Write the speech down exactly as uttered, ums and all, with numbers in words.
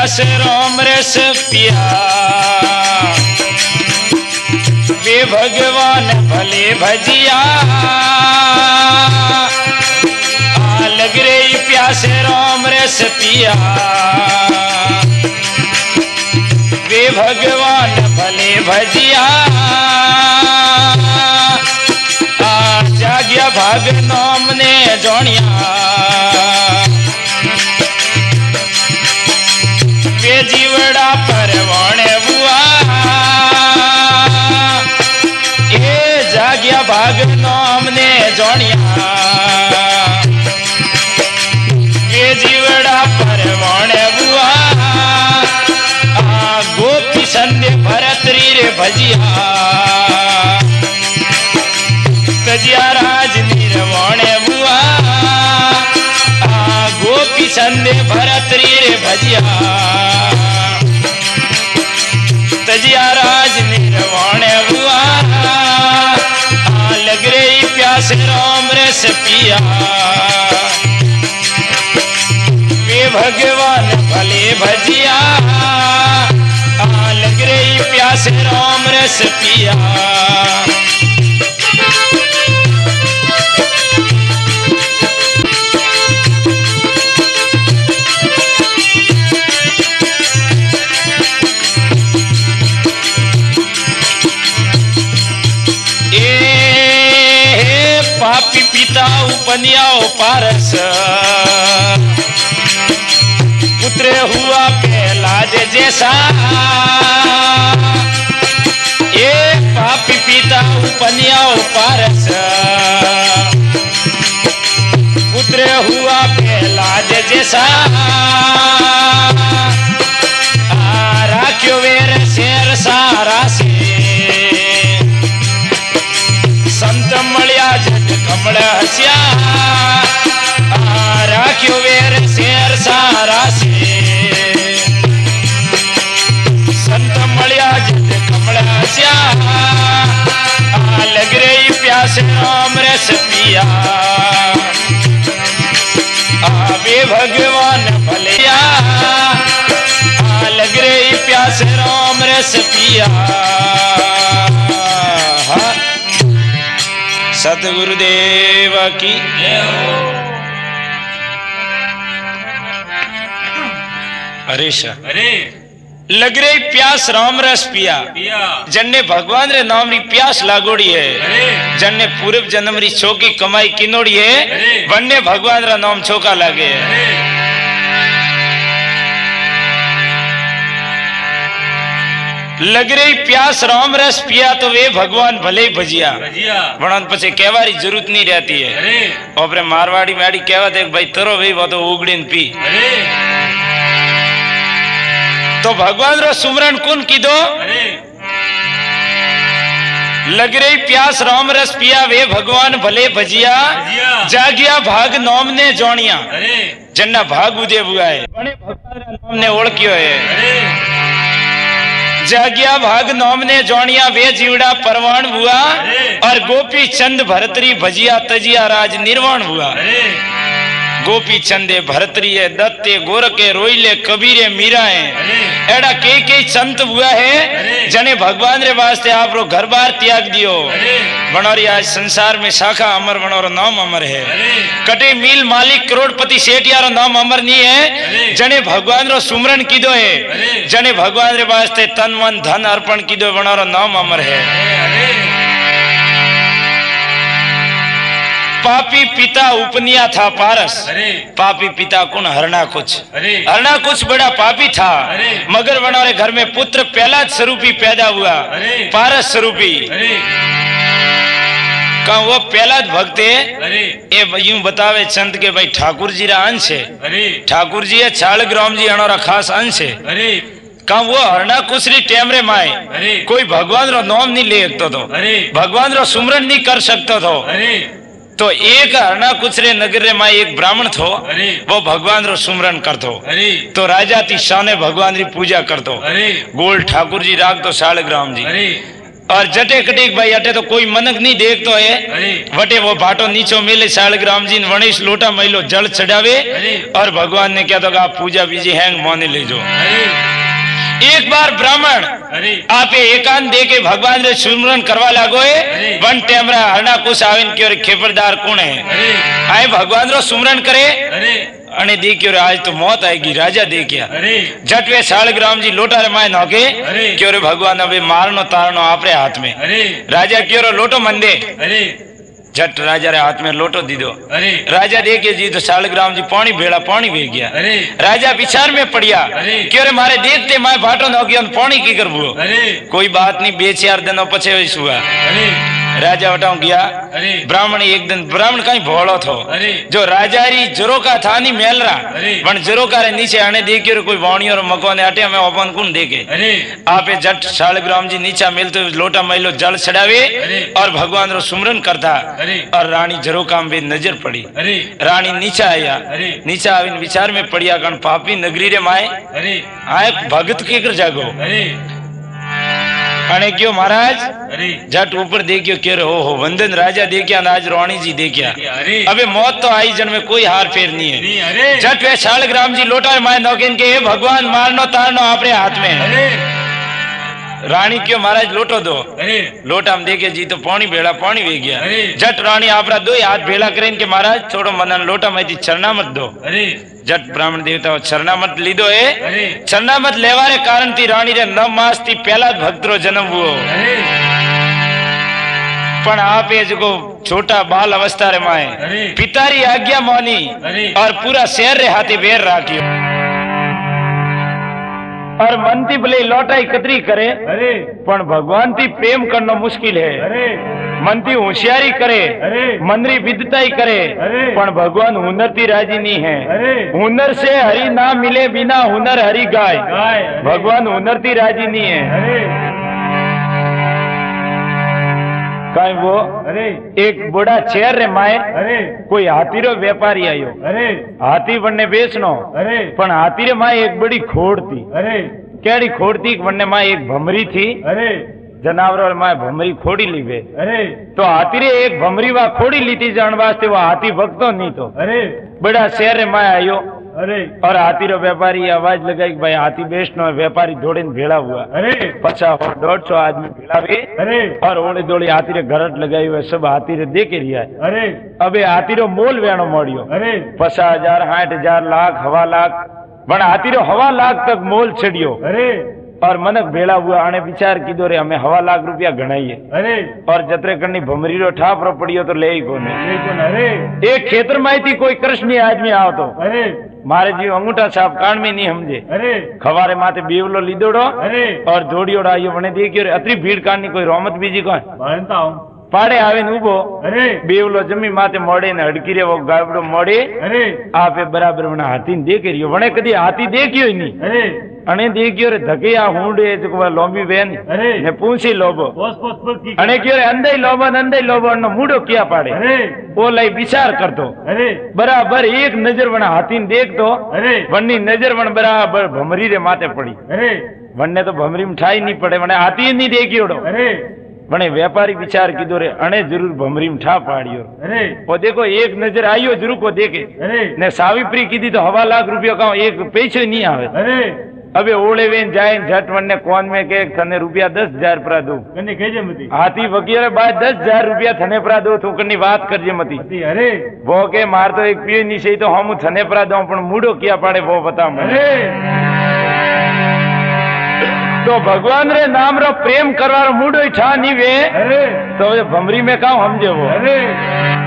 प्यास राम रस पिया वे भगवान भले भजिया आ लग रही प्यास राम रस पिया वे भगवान भले भजिया आ जाग्या भाग नाम ने जोनिया वे जीवड़ा परवाण बुआ ए जाग्या भाग नाम ने जोनिया वे जीवड़ा परवाण बुआ आ गोपी संध्य भरतरी रे भजिया तजिया राज निर्वाण बुआ आ गोपी संध्य भरतरी रे भजिया तजिया राज निर्वाण बुआ आ लग रही प्यास राम रस पिया वे भगवान भले भजिया आ लग रही प्यास राम रस पिया पापी पिता उपनियाओ पारस पुत्र हुआ प्रहलाद जैसा ए पापी पिता उपनियाओ पारस पुत्र हुआ प्रहलाद जैसा राख्यो वेर शेर सारा से संत मलिया जग कमल हस्या राख्यो वेर शेर सारा से संत मलिया जग कमल हस्या लग रही प्यास राम रस पिया वे भगवान भलिया लग रही प्यास राम रस पिया सतगुरुदेव की अरे अरे लग रही प्यास राम रस पिया जन्ने भगवान रे नाम री प्यास लागोड़ी है जन्ने पूर्व जन्म री छोकी कमाई किनोड़ी है वन्ने भगवान रा नाम छोका लागे है लग रही प्यास राम रस पिया तो वे भगवान भले भजिया वणन पछे कहवारी जरूरत नहीं रहती है और मारवाड़ी माड़ी कहवा देख भाई तरो भाई वो तो उगड़ी पी तो भगवान रो सुमरण कुन कीधो लग रही प्यास राम रस पिया वे भगवान भले भजिया जागिया भाग नाम ने जोनिया जन्ना भाग उदय हुआ है भगवान नाम ने ओळख्यो है जागिया भाग नाम ने जोनिया वे जीवड़ा परवान हुआ और गोपी चंद भरतरी भजिया तजिया राज निर्वाण हुआ गोपी चंदे भरतरी दत्ते गोरके रोइले कबीरे मीराए एड़ा कई कई संत हुआ है जने भगवान रे वास्ते आप रो घर बार त्याग दियो बनोरी आज संसार में शाखा अमर बनोरो नाम अमर है कटे मील मालिक करोड़पति सेठिया रो नाम अमर नहीं है जने भगवान रो सुमरण कीधो है जने भगवान रे वास्ते तन मन धन अर्पण कीधो बनोरो नाम अमर है पापी पिता उपनिया था पारस पापी पिता कौन हरना कुछ हरना कुछ बड़ा पापी था मगर वनारे घर में पुत्र पहला स्वरूपी पैदा हुआ पारस स्वरूपी का वो पहला भक्त है यूं बतावे चंद के भाई ठाकुर जी रा अंश है ठाकुर जी है चालक राम जी अनोरा खास अंश है का वो हरना कुछ टेम रे माए कोई भगवान रो नाम नहीं ले सकता तो भगवान रो सुमरण नहीं कर सकता तो तो एक हरना कुछ रे नगर रे माए एक ब्राह्मण थो वो भगवान रो सुमरण करतो तो राजा ती शाने भगवान री पूजा करतो गोल ठाकुर जी राग तो सालक राम जी और जटे कटिक भाई अटे तो कोई मनक नहीं देखतो है वटे वो भाटो नीचो मिले शालग्राम जी ने वणेश लोटा मैलो जल चढ़ावे और भगवान ने क्या तो आप पूजा बीजी हैंग मोने ले जो। एक बार ब्राह्मण आपे एकांत दे के भगवान रे सुमरन करवा लागो है वन टेमरा हरना कुछ आविन के खेपरदार कौन है आए भगवान रो सुमरन करे अने देखियो रे आज तो मौत आएगी राजा देखिया जट वे शालग्राम जी लोटा रे माय नोके क्यों रे भगवान अबे मारनो तारनो आपरे हाथ में राजा क्यों रो लोटो मंदे झट राजा रे हाथ में लोटो दीदो राजा देखे जी तो शालग्राम जी पानी भेड़ा पानी बह गया राजा विचार में पड़िया क्यों रे मारे देखते माय भाटो नोकी पानी की करबो कोई बात नहीं बे चार दिनों पछे हुआ राजा वटाऊ गया ब्राह्मण एक दिन ब्राह्मण कहीं भोलो थो जो राजा री जरोका था नहीं मेलरा वन जरोका रे नीचे आने देखियो कोई वाणियों मकान अटे हमें ओपन कौन देखे आपे जट शालग्राम जी नीचा मिलते लोटा मैलो जल चढ़ावे और भगवान रो सुमरन करता और रानी जरोका में नजर पड़ी रानी नीचा आया नीचा आविन विचार में पड़िया कण पापी नगरी रे माए आए भगत के कर जागो अने क्यों महाराज जट ऊपर देखियो के हो हो वंदन राजा देखिया आज रानी जी देखिया अबे मौत तो आई जन में कोई हार फेर नहीं है जट वे शालग्राम जी लोटा माए नौकिन के भगवान मारनो तारनो आपरे हाथ में रानी क्यों महाराज लोटो दो लोटा में देखे जी तो पानी भेड़ा पानी वे गया जट रानी आपरा दो हाथ भेड़ा करें के महाराज छोड़ो मनन लोटा में चरना मत दो जट ब्राह्मण देवता चरना मत लीधो है चरना मत लेवारे कारण थी रानी रे नव मास थी पहला भक्त रो जन्म हुओ पण आपे जो छोटा बाल अवस्था रे माए पितारी आज्ञा मानी और पूरा शहर रे हाथी बेर राखियो और मन थी भले लौटाई कतरी करे पण भगवान थी प्रेम करना मुश्किल है मन थी होशियारी करे मनरी विद्यताई करे पण भगवान हुनर थी राजी नहीं है हुनर से हरि ना मिले बिना हुनर हरि गाय भगवान हुनर थी राजी नहीं है कहीं वो अरे एक बड़ा चेयर रे माए अरे कोई हाथी रो व्यापारी आयो अरे हाथी बनने बेचनो अरे पण हाथी रे माए एक बड़ी खोड़ थी अरे केड़ी खोड़ थी बनने माए एक भमरी थी अरे जनावर माए भमरी खोड़ी ली वे अरे तो हाथी रे एक भमरी वा खोड़ी ली थी जान वास्ते वो हाथी भगतो नहीं तो अरे बड़ा शहर रे माए आयो अरे और हाथी रो व्यापारी आवाज लगाई भाई हाथी बेचनो व्यापारी दौड़े भेड़ा हुआ अरे पचास और डेढ़ सौ आदमी भेड़ा वे अरे और ओले दौड़ी हाथी रे घरट लगाई हुए सब हाथी रे देखे रिया अरे अबे हाथी रो मोल वेणो मोड़ियो अरे पचास हजार साठ हजार लाख हवा लाख पण हाथी रो हवा लाख तक मोल छड़ियो अरे और मनक भेड़ा हुआ आने विचार की दो रे हमें हवा लाख रुपया गणाइए अरे और जतरे करनी भमरी रो ठाप रो पड़ियो तो ले ही कोने अरे एक खेतर में थी कोई कृष्ण आदमी आओ तो अरे मारे जी अंगूठा साहब कान में नहीं समझे अरे खवारे माथे बेवलो लीदोड़ो अरे और जोड़ियोड़ा आयो बने देखियो अतरी भीड़ कानी कोई रोमत बीजी को बनता हूं पाड़े आवे उबो अरे बेवलो जमी माथे मोड़े ने हड़की रे वो गाबड़ो मोड़े अरे आपे बराबर बना हाथी देख रियो बने कदी हाथी देखियो ही नहीं अरे अने देखियो रे धके आ हुंडे जो लोंबी वेन अरे ने पूंछी लोबो पोस पोस पोस की अने क्यों रे अंदे लोबो अंदे लोबो न मूडो किया पाड़े अरे ओ लई विचार करतो अरे बराबर एक नजर बना हाथी ने देख तो अरे वन्नी नजर बन बराबर भमरी रे माथे पड़ी अरे वन्ने तो भमरी में ठाई नहीं पड़े वने हाथी नहीं देखियोड़ो अरे वने व्यापारी विचार कीधो रे अने जरूर भमरी में ठा पाड़ियो अरे वो देखो एक नजर आयो जरूर को देखे अरे ने सावित्री कीधी तो हवा लाख रुपया का एक पैसे नहीं आवे अरे अबे ओले वेन जाए झट वने कौन में के थने रुपया दस हजार परा दो कने केजे मती हाथी वकील बाद दस हजार रुपया थने परा दो तो कनी बात करजे मती अरे वो के मार तो एक पियो नहीं सही तो हम थने परा दो पण मूडो किया पाड़े वो बता अरे तो भगवान रे नाम रो प्रेम करवार मूडो ठा नहीं वे अरे तो भमरी में का समझे वो अरे